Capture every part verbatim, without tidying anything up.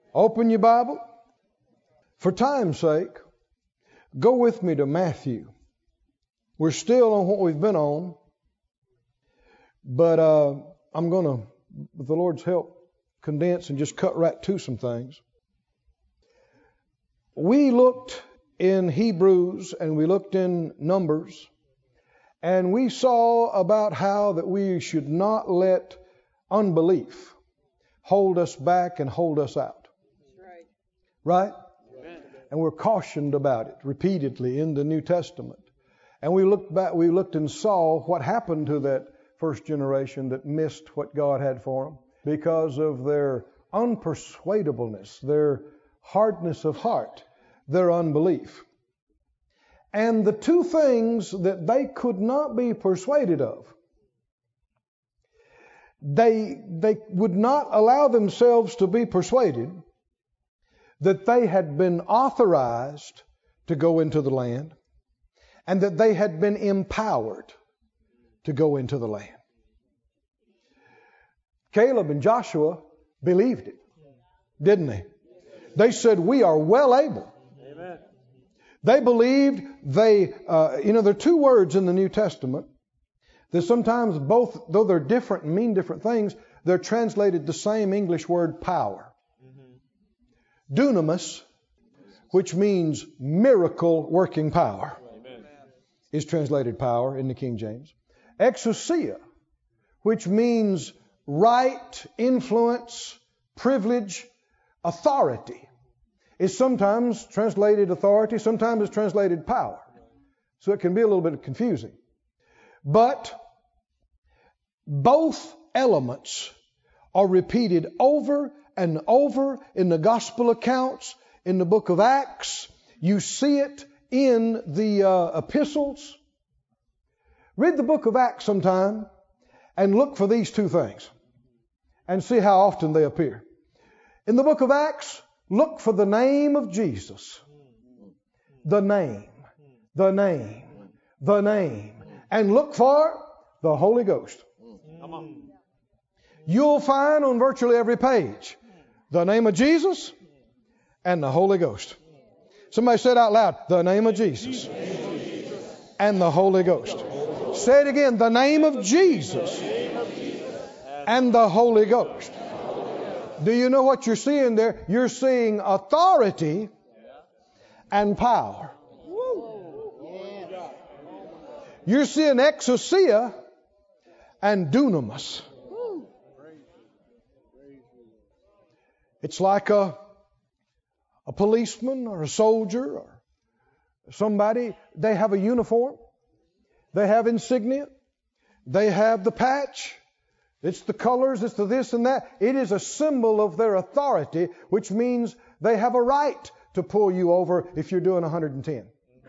Open your Bible. For time's sake, go with me to Matthew. We're still on what we've been on, but uh, I'm going to, with the Lord's help, condense and just cut right to some things. We looked in Hebrews and we looked in Numbers, and we saw about how that we should not let unbelief hold us back and hold us out. Right? Right? Amen. And we're cautioned about it repeatedly in the New Testament. And we looked back, we looked and saw what happened to that first generation that missed what God had for them because of their unpersuadableness, their hardness of heart, their unbelief. And the two things that they could not be persuaded of, they, they would not allow themselves to be persuaded that they had been authorized to go into the land and that they had been empowered to go into the land. Caleb and Joshua believed it, didn't they? They said, we are well able. Amen. They believed they, uh, you know, there are two words in the New Testament that sometimes both, though they're different and mean different things, they're translated the same English word, power. Mm-hmm. Dunamis, which means miracle working power, Amen, is translated power in the King James. Exousia, which means right, influence, privilege, authority, is sometimes translated authority, sometimes it's translated power. So it can be a little bit confusing. But both elements are repeated over and over in the gospel accounts, in the book of Acts. You see it in the uh, epistles. Read the book of Acts sometime and look for these two things and see how often they appear. In the book of Acts, look for the name of Jesus. The name, the name, the name. And look for the Holy Ghost. Come on. You'll find on virtually every page the name of Jesus and the Holy Ghost. Somebody said out loud, the name of Jesus and the Holy Ghost. Say it again, the name of Jesus and the Holy Ghost. Do you know what you're seeing there? You're seeing authority and power. You're seeing exousia and dunamis. It's like a, a policeman or a soldier or somebody. They have a uniform. They have insignia. They have the patch. It's the colors. It's the this and that. It is a symbol of their authority, which means they have a right to pull you over if you're doing one hundred ten.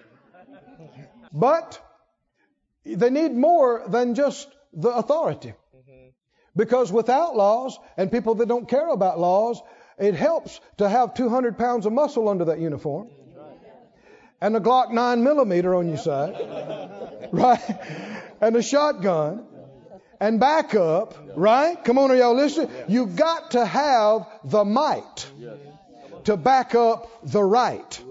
But they need more than just the authority. Because with outlaws and people that don't care about laws, it helps to have two hundred pounds of muscle under that uniform and a Glock nine millimeter on your side, right? And a shotgun and backup, right? Come on, are y'all listening? You've got to have the might to back up the right.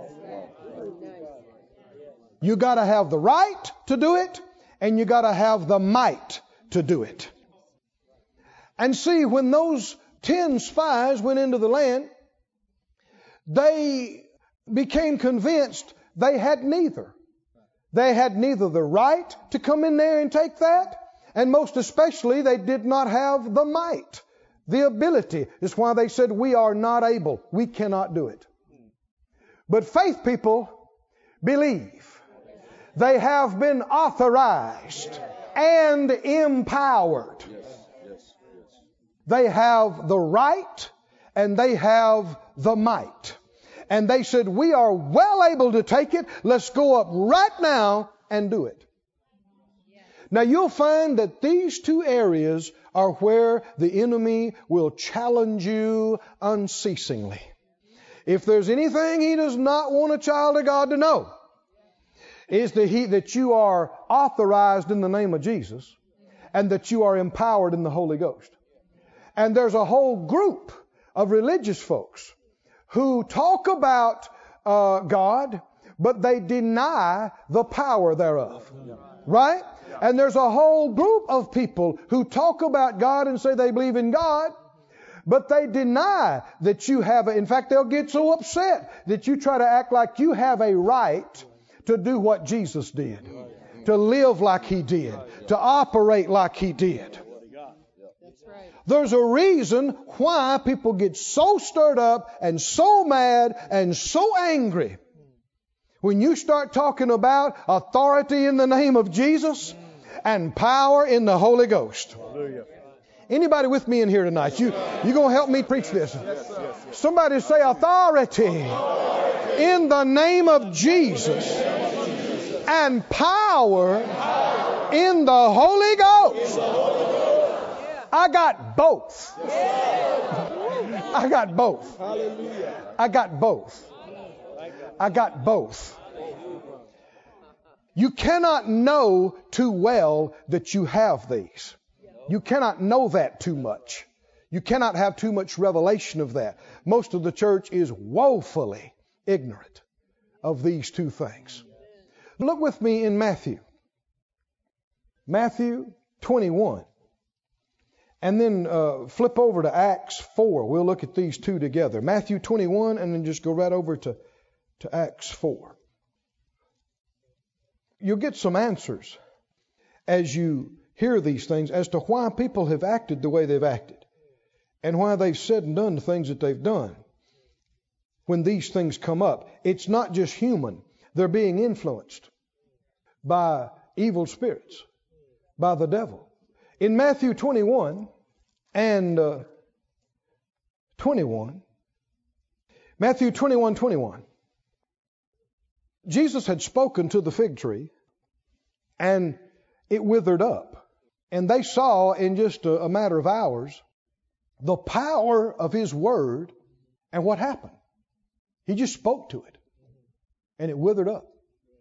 You got to have the right to do it, and you got to have the might to do it. And see, when those ten spies went into the land, they became convinced they had neither. They had neither the right to come in there and take that, and most especially, they did not have the might, the ability. It's why they said, we are not able. We cannot do it. But faith people believe. They have been authorized and empowered. They have the right and they have the might. And they said, we are well able to take it. Let's go up right now and do it. Now you'll find that these two areas are where the enemy will challenge you unceasingly. If there's anything he does not want a child of God to know, is that he that you are authorized in the name of Jesus and that you are empowered in the Holy Ghost. And there's a whole group of religious folks who talk about uh, God, but they deny the power thereof. Right? And there's a whole group of people who talk about God and say they believe in God, but they deny that you have a, in fact, they'll get so upset that you try to act like you have a right to do what Jesus did, to live like He did, to operate like He did. There's a reason why people get so stirred up and so mad and so angry when you start talking about authority in the name of Jesus and power in the Holy Ghost. Anybody with me in here tonight? You you gonna help me preach this? Somebody say authority in the name of Jesus and power in the Holy Ghost. I got both. I got both. I got both. I got both. You cannot know too well that you have these. You cannot know that too much. You cannot have too much revelation of that. Most of the church is woefully ignorant of these two things. Look with me in Matthew. Matthew twenty-one. And then uh, flip over to Acts four. We'll look at these two together. Matthew twenty-one, and then just go right over to, to Acts four. You'll get some answers as you hear these things as to why people have acted the way they've acted and why they've said and done the things that they've done. When these things come up, it's not just human. They're being influenced by evil spirits, by the devil. In Matthew twenty-one and uh, twenty-one, Matthew twenty-one, twenty-one, Jesus had spoken to the fig tree and it withered up. And they saw in just a, a matter of hours the power of His word. And what happened? He just spoke to it and it withered up.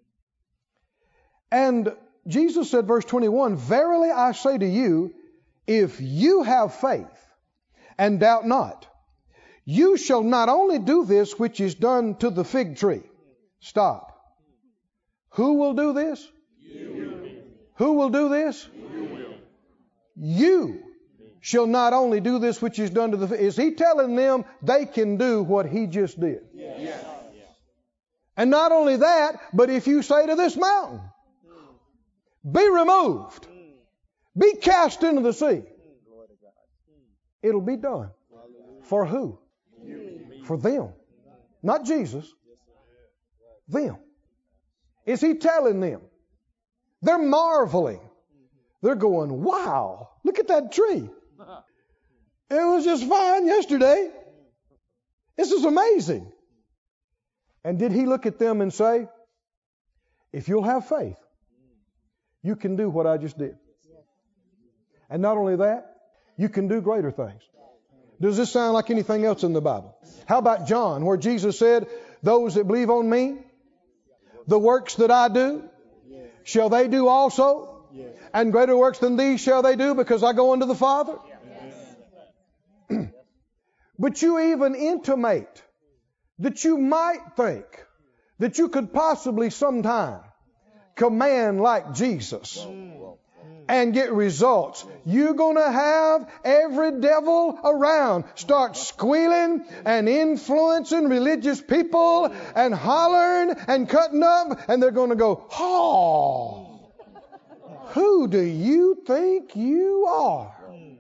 And Jesus said, verse twenty-one, verily I say to you, if you have faith and doubt not, you shall not only do this which is done to the fig tree. Stop. Who will do this? You. Who will do this? You. You shall not only do this which is done to the fig. Is He telling them they can do what He just did? Yes. And not only that, but if you say to this mountain, be removed, be cast into the sea, it'll be done. For who? For them. Not Jesus. Them. Is He telling them? They're marveling. They're going, wow, look at that tree. It was just fine yesterday. This is amazing. And did He look at them and say, if you'll have faith, you can do what I just did. And not only that, you can do greater things. Does this sound like anything else in the Bible? How about John, where Jesus said, those that believe on me, the works that I do, shall they do also? And greater works than these shall they do, because I go unto the Father? But you even intimate that you might think that you could possibly sometime command like Jesus and get results. You're going to have every devil around start squealing and influencing religious people and hollering and cutting up, and they're going to go, oh, who do you think you are?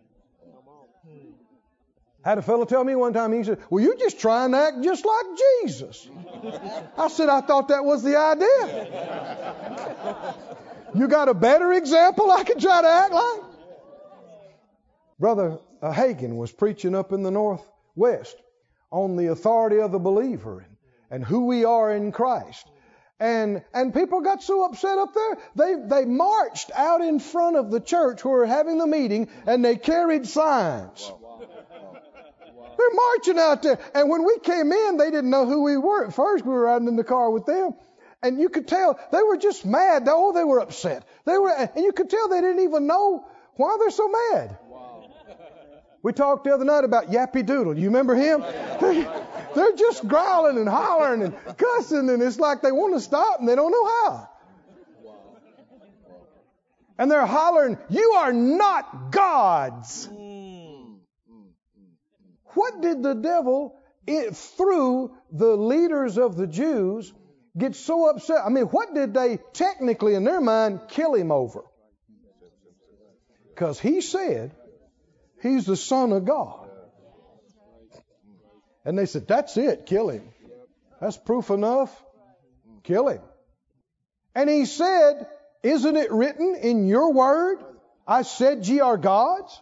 I had a fellow tell me one time, he said, well, you're just trying to act just like Jesus. I said, I thought that was the idea. You got a better example I could try to act like? Brother uh, Hagin was preaching up in the Northwest on the authority of the believer and, and who we are in Christ. And and people got so upset up there, they, they marched out in front of the church where we were having the meeting, and they carried signs. They're marching out there. And when we came in, they didn't know who we were. At first, we were riding in the car with them. And you could tell they were just mad. Oh, they were upset. They were, and you could tell they didn't even know why they're so mad. Wow. We talked the other night about Yappy Doodle. You remember him? They're just growling and hollering and cussing, and it's like they want to stop and they don't know how. And they're hollering, "You are not gods." What did the devil, it, through the leaders of the Jews, get so upset? I mean, what did they technically in their mind kill him over? Because he said he's the Son of God. And they said, "That's it, kill him. That's proof enough. Kill him." And he said, "Isn't it written in your word, I said ye are gods?"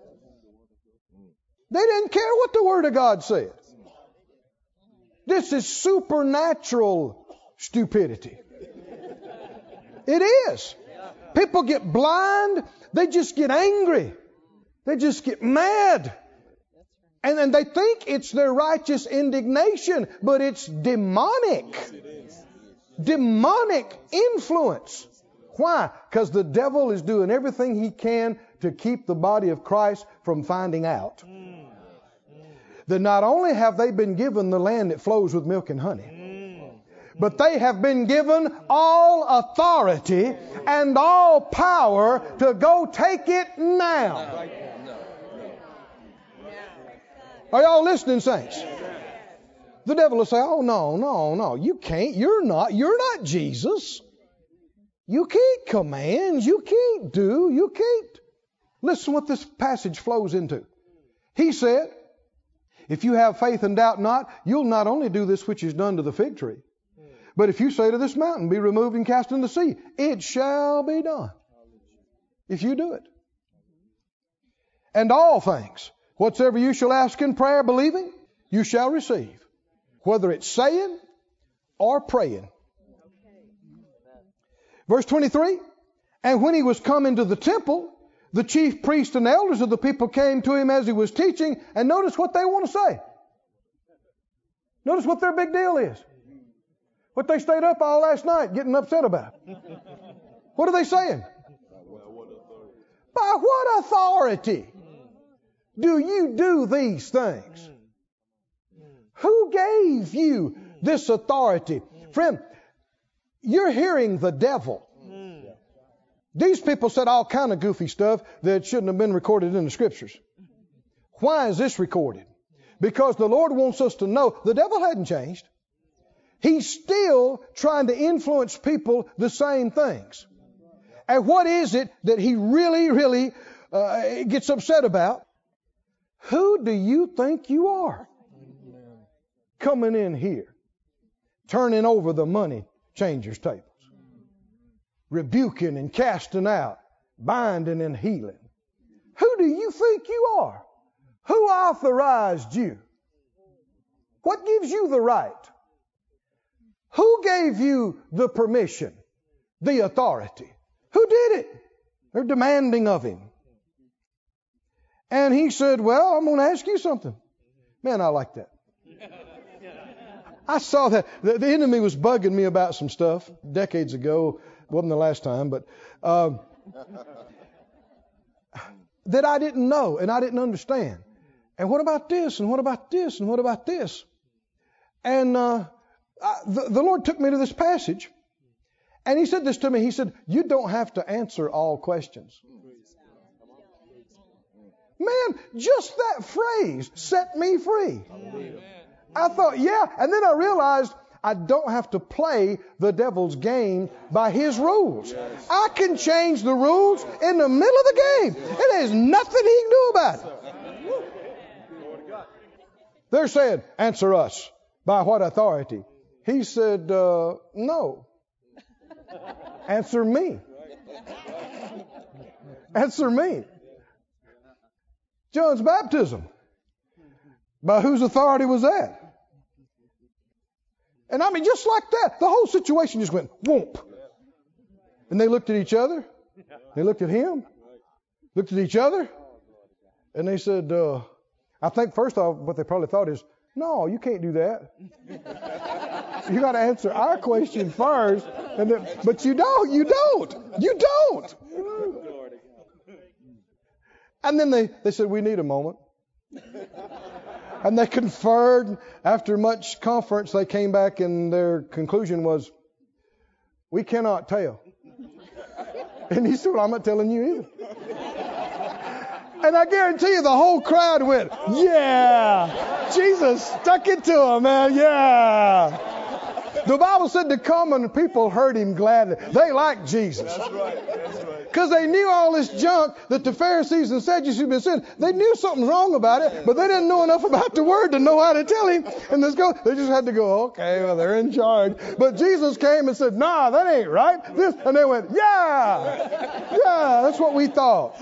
They didn't care what the Word of God said. This is supernatural stupidity. It is. People get blind. They just get angry. They just get mad. And then they think it's their righteous indignation, but it's demonic. Demonic influence. Why? Because the devil is doing everything he can to keep the body of Christ from finding out that not only have they been given the land that flows with milk and honey, but they have been given all authority and all power to go take it now. Are y'all listening, saints? The devil will say, "Oh, no, no, no, you can't. You're not. You're not Jesus. You can't command. You can't do. You can't." Listen what this passage flows into. He said, "If you have faith and doubt not, you'll not only do this which is done to the fig tree, but if you say to this mountain, be removed and cast into the sea, it shall be done." If you do it. "And all things, whatsoever you shall ask in prayer, believing, you shall receive." Whether it's saying or praying. Verse twenty-three, "And when he was come into the temple, the chief priests and elders of the people came to him as he was teaching." And notice what they want to say. Notice what their big deal is. What they stayed up all last night getting upset about. What are they saying? "By what authority do you do these things? Who gave you this authority?" Friend, you're hearing the devil. These people said all kind of goofy stuff that shouldn't have been recorded in the Scriptures. Why is this recorded? Because the Lord wants us to know the devil hadn't changed. He's still trying to influence people the same things. And what is it that he really, really uh, gets upset about? Who do you think you are? Coming in here, turning over the money changers' tables, rebuking and casting out, binding and healing. Who do you think you are? Who authorized you? What gives you the right? Who gave you the permission, the authority? Who did it? They're demanding of him. And he said, "Well, I'm going to ask you something." Man, I like that. I saw that the, the enemy was bugging me about some stuff decades ago. Wasn't the last time, but uh, that I didn't know and I didn't understand. And what about this? And what about this? And what about this? And uh, I, the, the Lord took me to this passage, and He said this to me. He said, "You don't have to answer all questions." Man, just that phrase set me free. I thought, yeah. And then I realized I don't have to play the devil's game by his rules. I can change the rules in the middle of the game. And there's nothing he can do about it. They're saying, "Answer us. By what authority?" He said, uh, "No. Answer me. Answer me. John's baptism. By whose authority was that?" And I mean, just like that, the whole situation just went whoomp. And they looked at each other. They looked at him. Looked at each other. And they said, uh, I think first off, what they probably thought is, "No, you can't do that. You got to answer our question first." And then, but you don't. You don't. You don't. And then they, they said, "We need a moment." And they conferred. After much conference, they came back and their conclusion was, we cannot tell. And he said, well, I'm not telling you either. And I guarantee you the whole crowd went, yeah, Jesus stuck it to him, man, yeah. The Bible said the common people heard him gladly. They liked Jesus. That's right. That's right. Because they knew all this junk that the Pharisees and Sadducees had been saying. They knew something wrong about it, but they didn't know enough about the Word to know how to tell him. And this go, they just had to go, okay, well, they're in charge. But Jesus came and said, nah, that ain't right. This, and they went, yeah, yeah, that's what we thought.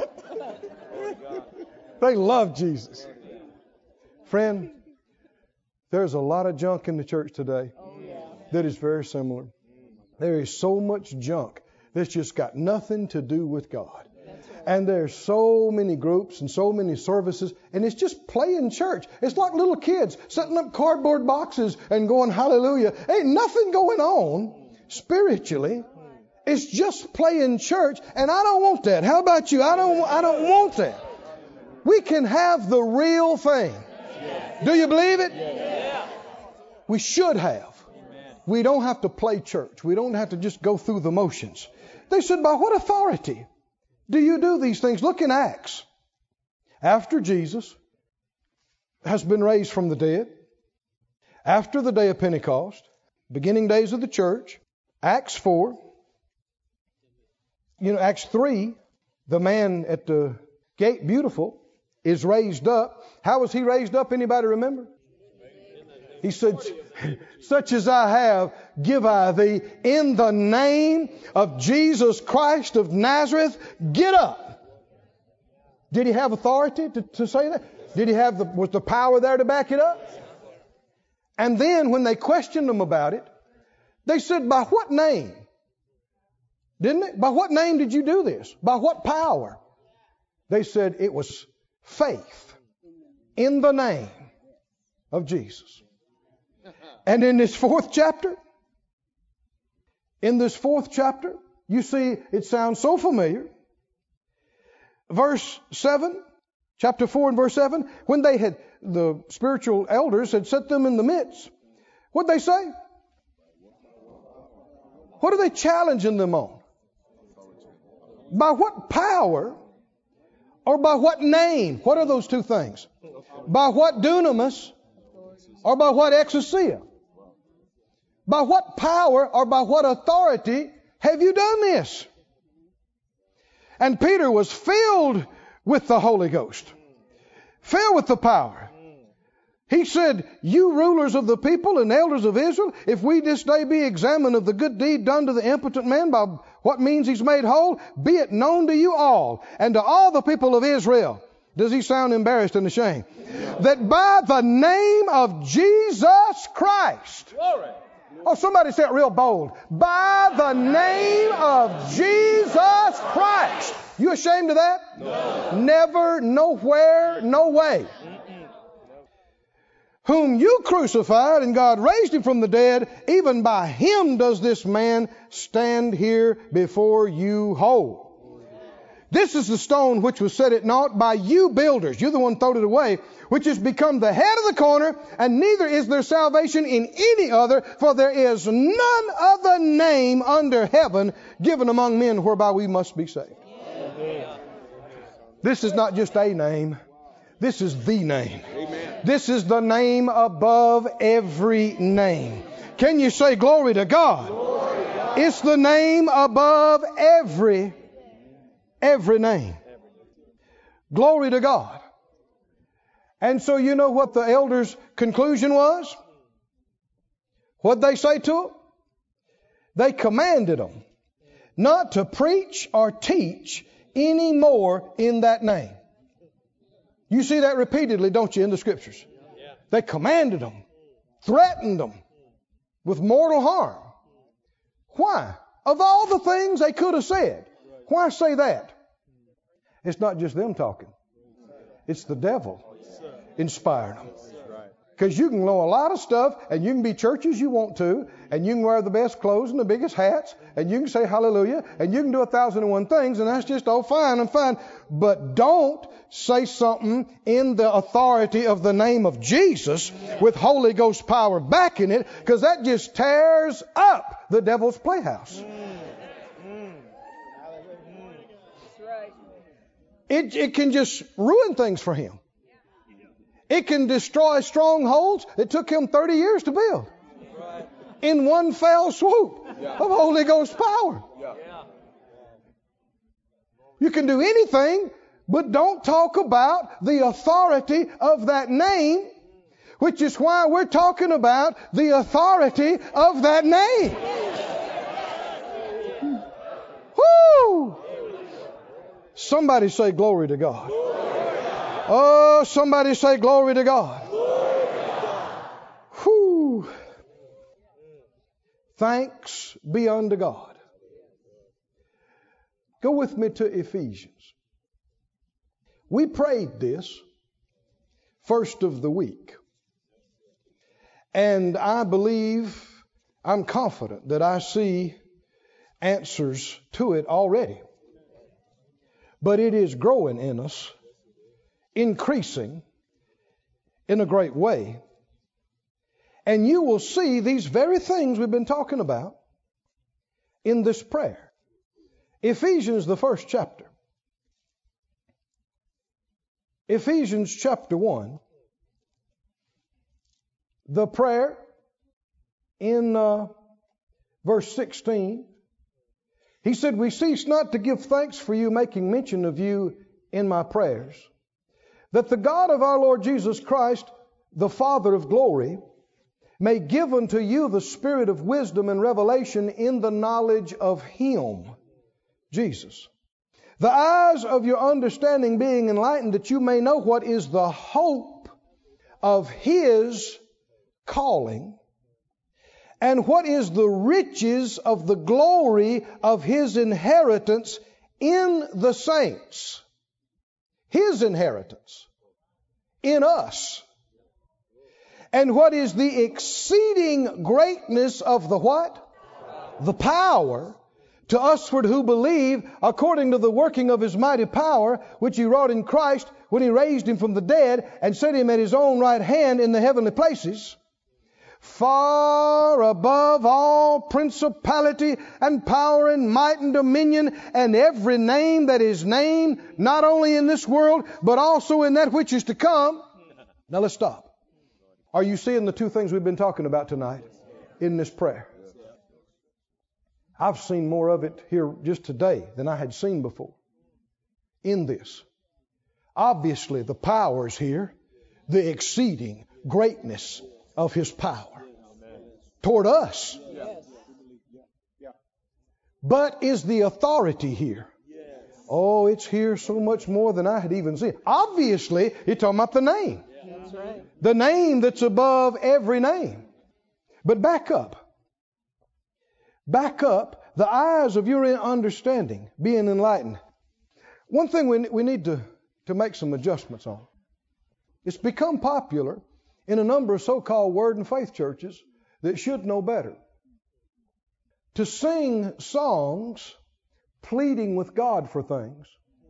They loved Jesus. Friend, there's a lot of junk in the church today that is very similar. There is so much junk that's just got nothing to do with God. And there's so many groups and so many services, and it's just playing church. It's like little kids setting up cardboard boxes and going hallelujah. Ain't nothing going on spiritually. It's just playing church, and I don't want that. How about you? I don't I don't want that. We can have the real thing. Do you believe it? We should have. We don't have to play church. We don't have to just go through the motions. They said, by what authority do you do these things? Look in Acts. After Jesus has been raised from the dead, after the day of Pentecost, beginning days of the church, Acts four, you know, Acts three, the man at the gate, beautiful, is raised up. How was he raised up? Anybody remember? He said, such as I have, give I thee, in the name of Jesus Christ of Nazareth, get up. Did he have authority to, to say that? Did he have the, was the power there to back it up? And then when they questioned him about it, they said, by what name? Didn't it? By what name did you do this? By what power? They said it was faith in the name of Jesus. And in this fourth chapter, in this fourth chapter, you see it sounds so familiar. Verse seven, chapter four and verse seven, when they had, the spiritual elders had set them in the midst, what'd they say? What are they challenging them on? By what power or by what name? What are those two things? By what dunamis or by what exousia? By what power or by what authority have you done this? And Peter was filled with the Holy Ghost, filled with the power. He said, you rulers of the people and elders of Israel, if we this day be examined of the good deed done to the impotent man by what means he's made whole, be it known to you all and to all the people of Israel. Does he sound embarrassed and ashamed? Yeah. That by the name of Jesus Christ. Glory. Oh, somebody say it real bold. By the name of Jesus Christ. You ashamed of that? No. Never, nowhere, no way. Whom you crucified and God raised him from the dead, even by him does this man stand here before you whole. This is the stone which was set at naught by you builders. You're the one who throwed it away, which has become the head of the corner, and neither is there salvation in any other, for there is none other name under heaven given among men whereby we must be saved. Yeah. This is not just a name. This is the name. Amen. This is the name above every name. Can you say glory to God? Glory to God. It's the name above every Every name. Glory to God. And so you know what the elders' conclusion was? What'd they say to them? They commanded them not to preach or teach any more in that name. You see that repeatedly, don't you, in the scriptures? They commanded them, threatened them with mortal harm. Why? Of all the things they could have said, why say that? It's not just them talking. It's the devil inspiring them. Because you can know a lot of stuff, and you can be church as you want to, and you can wear the best clothes and the biggest hats, and you can say hallelujah, and you can do a thousand and one things, and that's just all fine and fine. But don't say something in the authority of the name of Jesus with Holy Ghost power backing it, because that just tears up the devil's playhouse. It, it can just ruin things for him. It can destroy strongholds that took him thirty years to build in one fell swoop of Holy Ghost power. You can do anything, but don't talk about the authority of that name, which is why we're talking about the authority of that name. Woo! Somebody say glory to God. Oh, somebody say glory to God. Whew. Thanks be unto God. Go with me to Ephesians. We prayed this first of the week. And I believe, I'm confident that I see answers to it already. But it is growing in us, increasing in a great way. And you will see these very things we've been talking about in this prayer. Ephesians, the first chapter. Ephesians chapter one. The prayer in uh, verse sixteen. He said, we cease not to give thanks for you, making mention of you in my prayers, that the God of our Lord Jesus Christ, the Father of glory, may give unto you the spirit of wisdom and revelation in the knowledge of Him, Jesus. The eyes of your understanding being enlightened, that you may know what is the hope of His calling, and what is the riches of the glory of His inheritance in the saints. His inheritance in us. And what is the exceeding greatness of the what? The power to usward who believe, according to the working of His mighty power, which He wrought in Christ when He raised Him from the dead and set Him at His own right hand in the heavenly places, far above all principality and power and might and dominion and every name that is named, not only in this world, but also in that which is to come. Now let's stop. Are you seeing the two things we've been talking about tonight in this prayer? I've seen more of it here just today than I had seen before in this. Obviously, the power is here, the exceeding greatness of His power toward us. But is the authority here? Oh, it's here so much more than I had even seen. Obviously, you're talking about the name. The name that's above every name. But back up. Back up. The eyes of your understanding being enlightened. One thing we, we need to, to make some adjustments on. It's become popular in a number of so-called word and faith churches that should know better to sing songs pleading with God for things.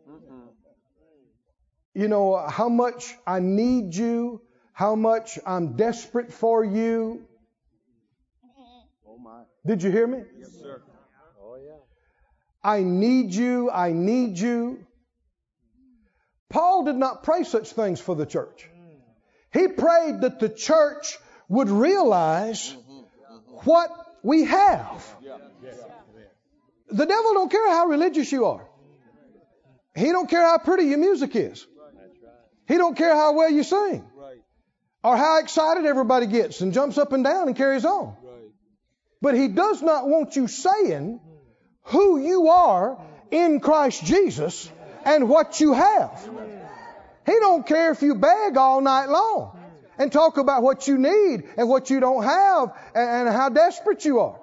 You know, how much I need you, how much I'm desperate for you. Oh my. Did you hear me? Yes, sir. Oh yeah. I need you, I need you. Paul did not pray such things for the church. He prayed that the church would realize what we have. The devil don't care how religious you are. He don't care how pretty your music is. He don't care how well you sing. Or how excited everybody gets and jumps up and down and carries on. But He does not want you saying who you are in Christ Jesus and what you have. He don't care if you beg all night long and talk about what you need and what you don't have and, and how desperate you are.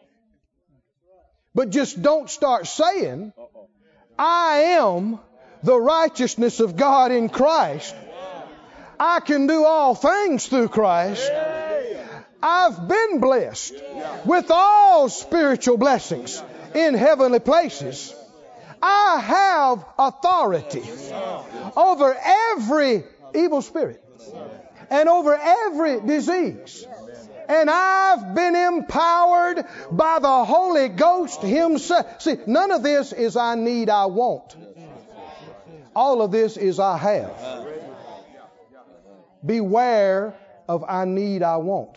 But just don't start saying, I am the righteousness of God in Christ. I can do all things through Christ. I've been blessed with all spiritual blessings in heavenly places. I have authority over every evil spirit and over every disease. And I've been empowered by the Holy Ghost Himself. See, none of this is I need, I want. All of this is I have. Beware of I need, I want.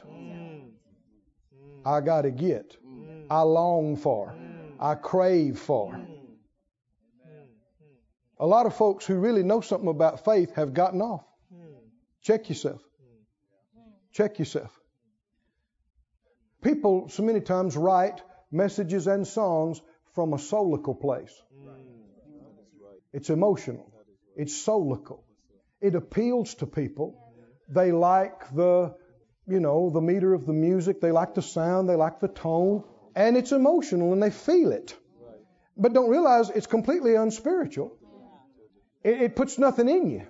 I got to get. I long for. I crave for. A lot of folks who really know something about faith have gotten off. Check yourself. Check yourself. People so many times write messages and songs from a soulical place. It's emotional. It's soulical. It appeals to people. They like the, you know, the meter of the music. They like the sound. They like the tone. And it's emotional and they feel it. But don't realize it's completely unspiritual. It, it puts nothing in you.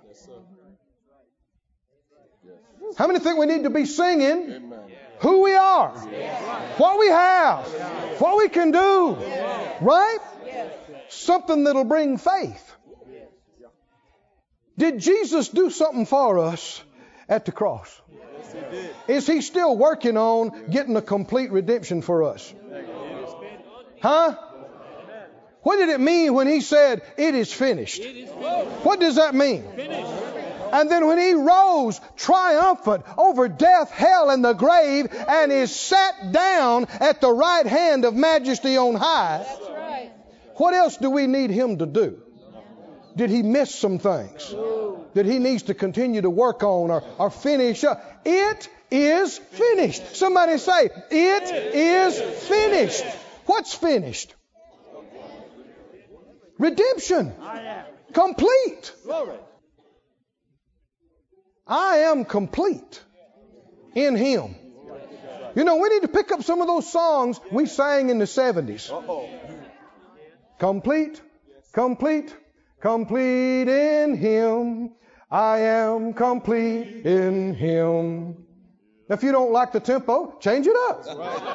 How many think we need to be singing who we are, what we have, what we can do, right? Something that'll bring faith. Did Jesus do something for us at the cross? Is He still working on getting a complete redemption for us? Huh? What did it mean when He said, it is finished? What does that mean? And then when He rose triumphant over death, hell, and the grave, and is sat down at the right hand of majesty on high, what else do we need Him to do? Did He miss some things that He needs to continue to work on or, or finish up? It is finished. Somebody say, it is finished. What's finished? Redemption. Complete. I am complete in Him. You know, we need to pick up some of those songs we sang in the seventies. Complete, complete, complete in Him. I am complete in Him. If you don't like the tempo, change it up.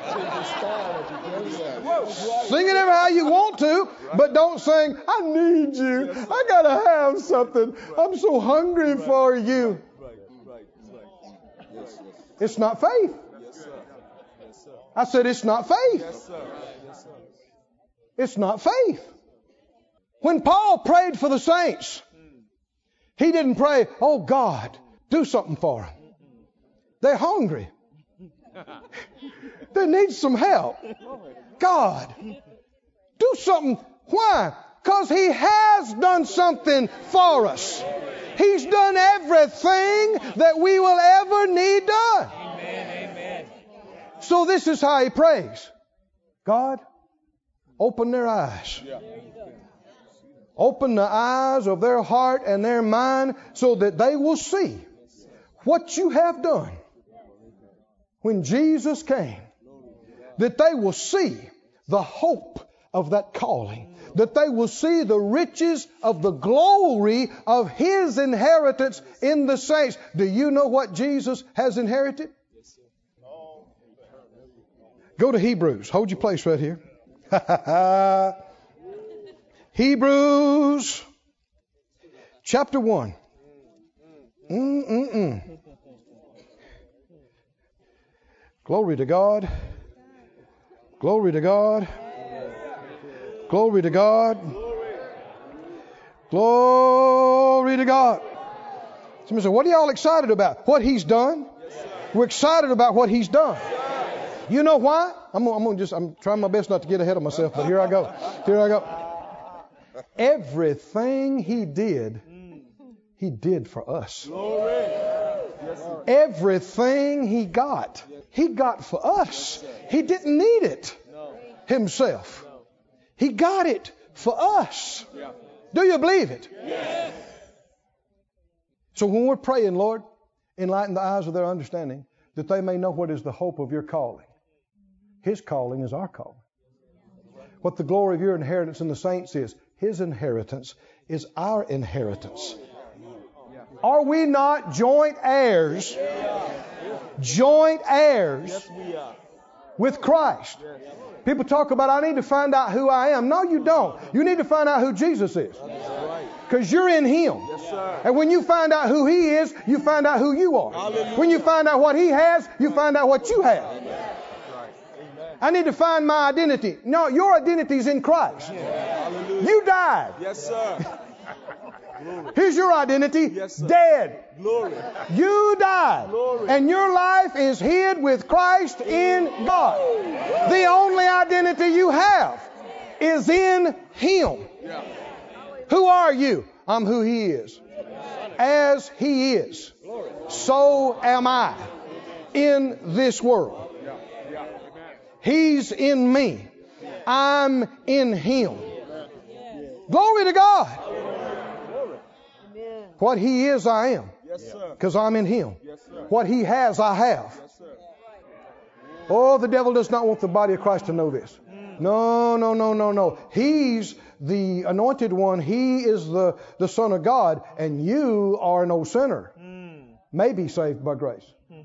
Sing it ever how you want to, but don't sing, I need you. I got to have something. I'm so hungry for you. It's not faith. I said it's not faith. It's not faith. When Paul prayed for the saints, he didn't pray, oh God, do something for them. They're hungry. They need some help. God, do something. Why? Because He has done something for us. He's done everything that we will ever need done. Amen, amen. So this is how he prays. God, open their eyes. Open the eyes of their heart and their mind so that they will see what you have done when Jesus came. That they will see the hope of that calling. That they will see the riches of the glory of His inheritance in the saints. Do you know what Jesus has inherited? Go to Hebrews. Hold your place right here. Hebrews chapter one. Mm-mm-mm. Glory to God. Glory to God. Glory to God. Glory to God. Somebody said, what are y'all excited about? What He's done? We're excited about what He's done. You know why? I'm gonna, I'm gonna just, I'm trying my best not to get ahead of myself, but here I go. Here I go. Everything He did, He did for us. Everything He got, He got for us. He didn't need it Himself. He got it for us. Do you believe it? Yes. So when we're praying, Lord, enlighten the eyes of their understanding, that they may know what is the hope of your calling. His calling is our calling. What the glory of your inheritance in the saints is, His inheritance is our inheritance. Are we not joint heirs? Joint heirs Yes, we are. with Christ. People talk about, I need to find out who I am. No, you don't. You need to find out who Jesus is. Because you're in Him. Yes, sir. And when you find out who He is, you find out who you are. Hallelujah. When you find out what He has, you find out what you have. Amen. I need to find my identity. No, your identity is in Christ. Hallelujah. You died. Yes, sir. Here's your identity. Yes, sir. Dead. Glory. You died. Glory. And your life is hid with Christ in God. The only identity you have is in Him. Yeah. Who are you? I'm who He is. As He is, so am I in this world. He's in me. I'm in Him. Glory to God. What He is, I am. Yes, sir. Because I'm in Him. Yes, sir. What He has, I have. Yes, sir. Oh, the devil does not want the body of Christ to know this. No, no, no, no, no. He's the anointed one. He is the, the Son of God. And you are an old sinner. Maybe saved by grace.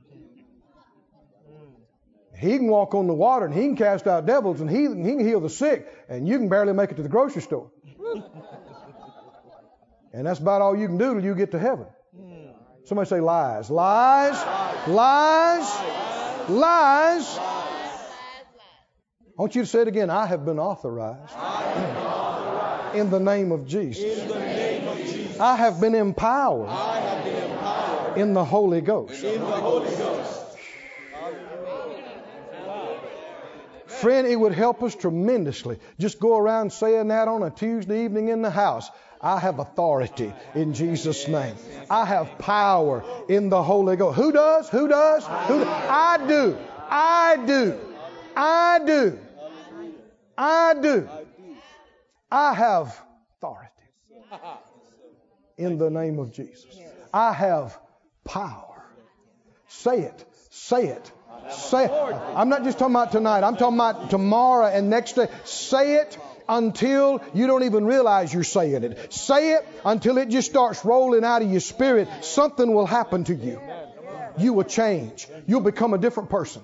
He can walk on the water and he can cast out devils and he, he can heal the sick. And you can barely make it to the grocery store. And that's about all you can do till you get to heaven. Somebody say lies. Lies. Lies. Lies. I want you to say it again. I have been authorized. In the name of Jesus. I have been empowered. In the Holy Ghost. Friend, it would help us tremendously. Just go around saying that on a Tuesday evening in the house. I have authority in Jesus' name. I have power in the Holy Ghost. Who does? Who does? Who do? I do. I do. I do. I do. I have authority in the name of Jesus. I have power. Say it. Say it. Say it. I'm not just talking about tonight. I'm talking about tomorrow and next day. Say it until you don't even realize you're saying it. Say it until it just starts rolling out of your spirit. Something will happen to you. You will change. You'll become a different person.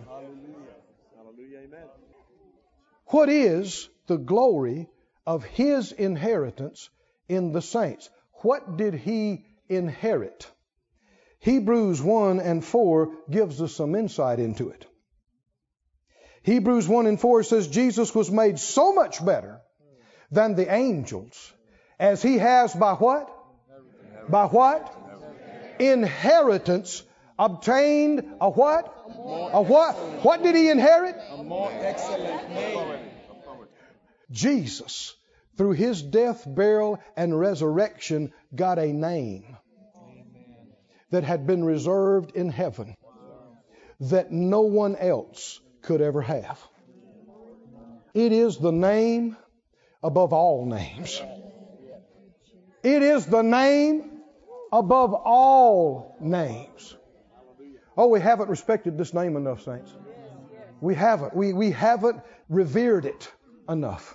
What is the glory of His inheritance in the saints? What did He inherit? Hebrews one and four gives us some insight into it. Hebrews one and four says Jesus was made so much better than the angels as He has by what? By what? Inheritance obtained a what? A what? What did He inherit? A more excellent name. Jesus, through His death, burial, and resurrection, got a name that had been reserved in heaven that no one else could ever have. It is the name above all names. It is the name above all names. Oh, we haven't respected this name enough, saints. We haven't. We, we haven't revered it enough.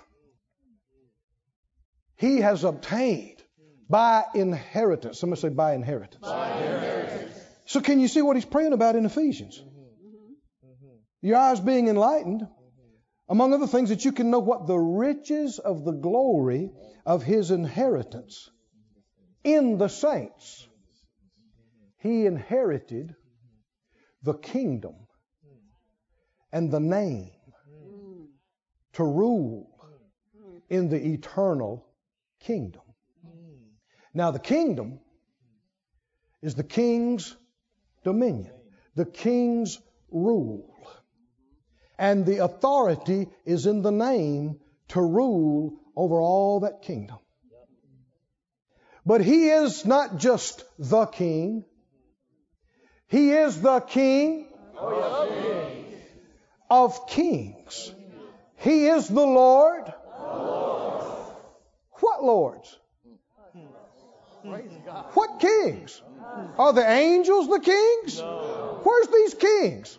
He has obtained by inheritance. Somebody say by inheritance. By inheritance. So can you see what he's praying about in Ephesians? Your eyes being enlightened, among other things, that you can know what the riches of the glory of His inheritance in the saints. He inherited the kingdom and the name to rule in the eternal kingdom. Now the kingdom is the king's dominion, the king's rule. And the authority is in the name to rule over all that kingdom. But He is not just the king. He is the king of kings. He is the Lord. What lords? What kings? Are the angels the kings? Where's these kings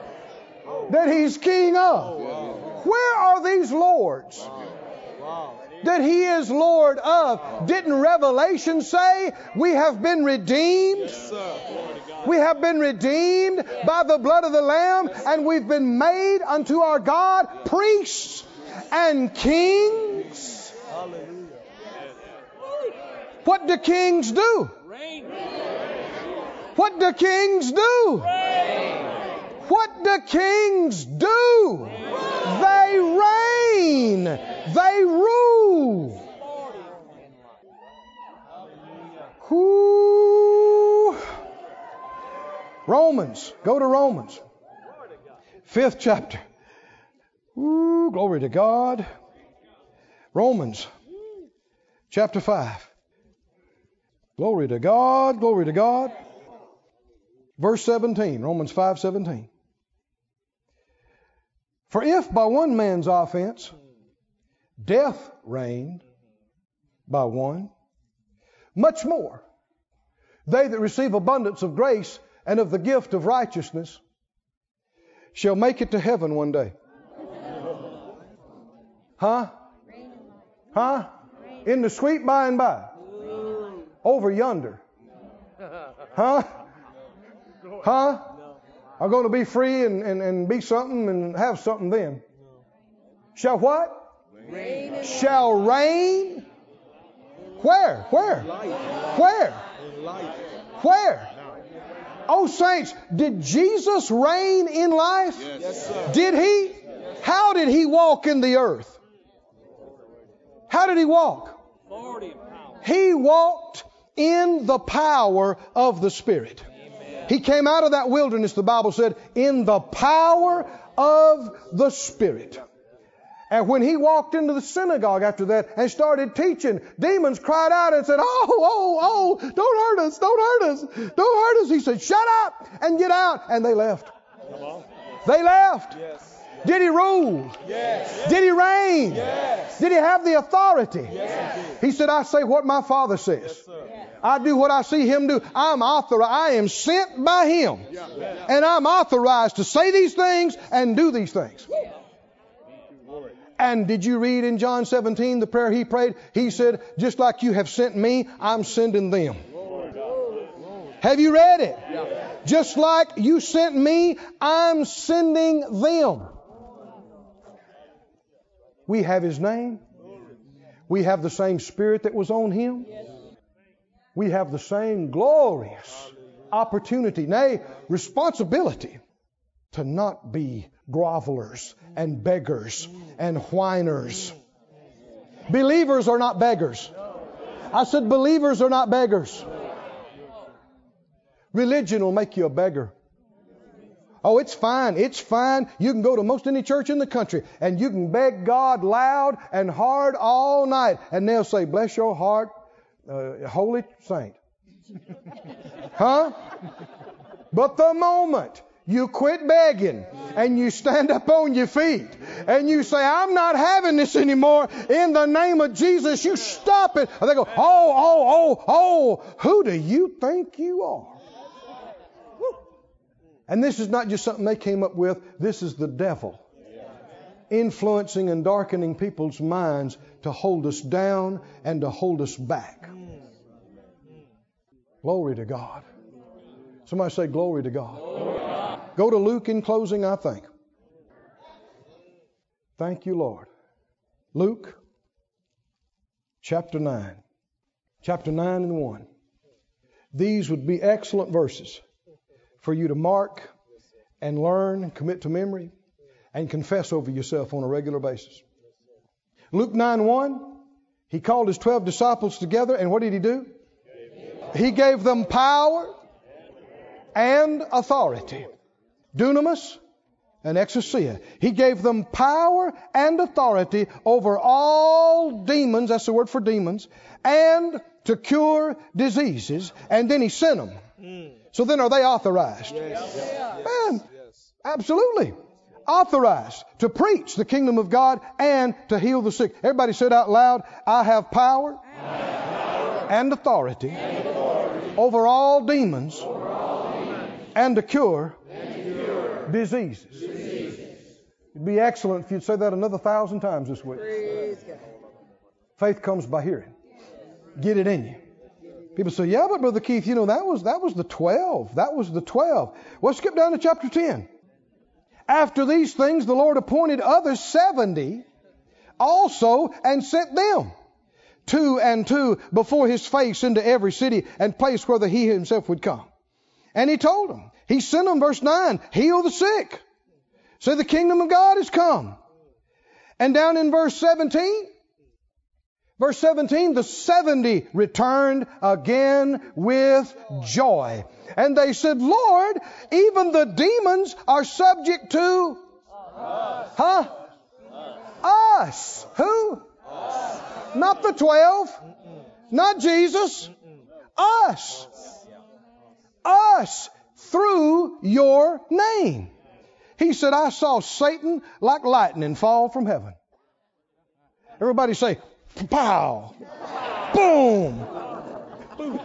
that He's king of? Where are these lords that He is Lord of. Didn't Revelation say we have been redeemed? Yes, sir. Glory to God. We have been redeemed by the blood of the Lamb, and we've been made unto our God priests and kings. Hallelujah. What do kings do? Reign. What do kings do? What do kings do? They reign. They rule. Whoo. Romans. Go to Romans. Fifth chapter. Ooh, glory to God. Romans chapter five. Glory to God. Glory to God. Verse seventeen. Romans five seventeen. For if by one man's offense death reigned by one, much more they that receive abundance of grace and of the gift of righteousness shall make it to heaven one day. Huh? Huh? In the sweet by and by. Over yonder. Huh? Huh? Are going to be free and, and, and be something and have something then. Shall what? Reign. Shall reign. Where? Where? Where? Where? Oh, saints, did Jesus reign in life? Yes, sir. Did He? How did He walk in the earth? How did He walk? He walked in the power of the Spirit. He came out of that wilderness, the Bible said, in the power of the Spirit. And when He walked into the synagogue after that and started teaching, demons cried out and said, oh, oh, oh, don't hurt us, don't hurt us, don't hurt us. He said, shut up and get out. And they left. They left. Yes. Did He rule? Yes. Did He reign? Yes. Did He have the authority? Yes, He said, I say what my Father says. yes, sir. I do what I see Him do. I'm authorized. I am sent by Him. And I'm authorized to say these things and do these things. And did you read in John seventeen the prayer He prayed? He said, just like you have sent me, I'm sending them. Have you read it? Just like you sent me, I'm sending them. We have His name. We have the same Spirit that was on Him. We have the same glorious opportunity, nay, responsibility to not be grovelers and beggars and whiners. Believers are not beggars. I said believers are not beggars. Religion will make you a beggar. Oh, it's fine. It's fine. You can go to most any church in the country and you can beg God loud and hard all night. And they'll say, bless your heart, uh, holy saint. Huh? But the moment you quit begging and you stand up on your feet and you say, I'm not having this anymore in the name of Jesus, you stop it. And they go, oh, oh, oh, oh, who do you think you are? And this is not just something they came up with. This is the devil influencing and darkening people's minds to hold us down and to hold us back. Glory to God. Somebody say glory to God. Glory to God. Go to Luke in closing, I think. Thank you, Lord. Luke chapter nine. Chapter nine and one. These would be excellent verses for you to mark and learn and commit to memory and confess over yourself on a regular basis. Luke nine one, He called His twelve disciples together, and what did He do? He gave them power and authority. Dunamis and exousia. He gave them power and authority over all demons, that's the word for demons, and to cure diseases. And then He sent them. So then are they authorized? Yes. Man, absolutely. Authorized to preach the kingdom of God and to heal the sick. Everybody said out loud, I have power, I have power and, authority and authority over all demons, over all demons and to cure, and to cure diseases. diseases. It'd be excellent if you'd say that another thousand times this week. Faith comes by hearing. Get it in you. People say, yeah, but Brother Keith, you know, that was that was the twelve. That was the twelve. Well, skip down to chapter ten. After these things, the Lord appointed other seventy also and sent them two and two before his face into every city and place whether he himself would come. And he told them, he sent them, verse nine, heal the sick. Say the kingdom of God is come. And down in verse seventeen, verse seventeen, the seventy returned again with joy. And they said, Lord, even the demons are subject to us. Huh? Us. Who? Us. Not the twelve. Not Jesus. Us. Us. Through your name. He said, I saw Satan like lightning fall from heaven. Everybody say, pow. Boom. Boom.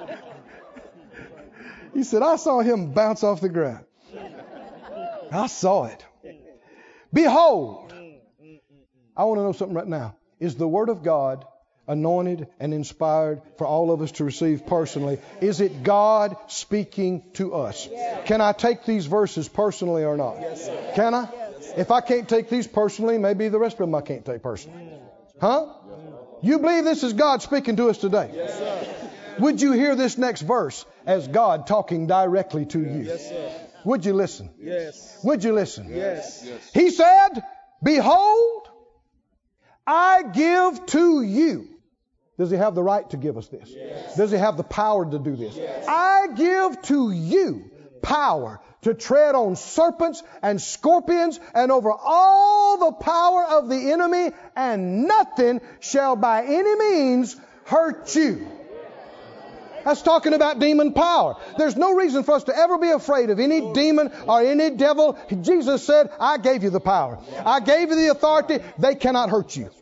He said, I saw him bounce off the ground. I saw it. Behold. I want to know something right now. Is the Word of God anointed and inspired for all of us to receive personally? Is it God speaking to us? Yes. Can I take these verses personally or not? Yes, sir. Can I? Yes, if I can't take these personally, maybe the rest of them I can't take personally. Huh? You believe this is God speaking to us today? Yes, sir. Would you hear this next verse as God talking directly to you? Yes, sir. Would you listen? Yes. Would you listen? Yes. He said, behold, I give to you. Does he have the right to give us this? Yes. Does he have the power to do this? Yes. I give to you power to tread on serpents and scorpions and over all the power of the enemy, and nothing shall by any means hurt you. That's talking about demon power. There's no reason for us to ever be afraid of any demon or any devil. Jesus said, I gave you the power. I gave you the authority. They cannot hurt you.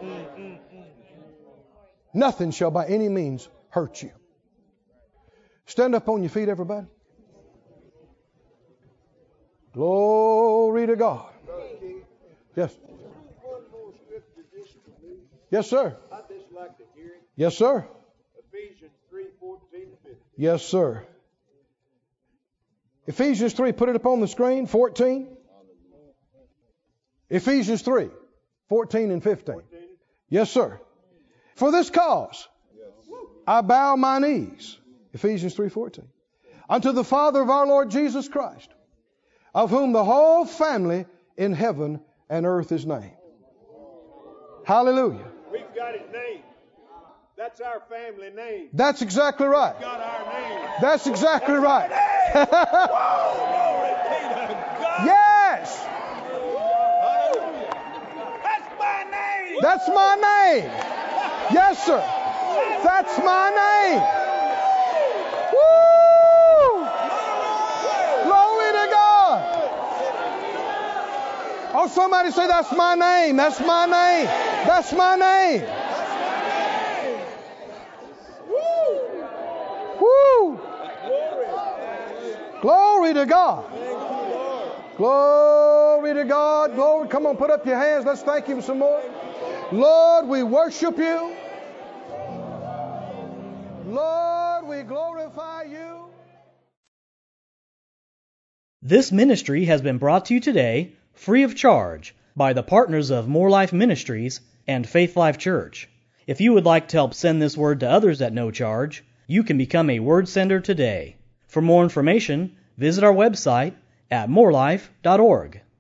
Nothing shall by any means hurt you. Stand up on your feet, everybody. Glory to God. Yes. Yes, sir. Yes, sir. Yes, sir. Ephesians three, put it up on the screen, fourteen. Ephesians three, fourteen and fifteen. Yes, sir. For this cause, I bow my knees. Ephesians three, fourteen. Unto the Father of our Lord Jesus Christ, of whom the whole family in heaven and earth is named. Hallelujah. We've got his name. That's our family name. That's exactly right. We've got our name. That's exactly That's right. Whoa, glory be to God. Yes. Hallelujah. That's my name. That's my name. Yes, sir. That's my name. Woo! Glory to God. Oh, somebody say, that's my name. That's my name. That's my name. Woo! Glory to God. Glory to God. Glory. Come on, put up your hands. Let's thank Him some more. Lord, we worship you. Lord, we glorify you. This ministry has been brought to you today free of charge by the partners of More Life Ministries and Faith Life Church. If you would like to help send this word to others at no charge, you can become a word sender today. For more information, visit our website at more life dot org.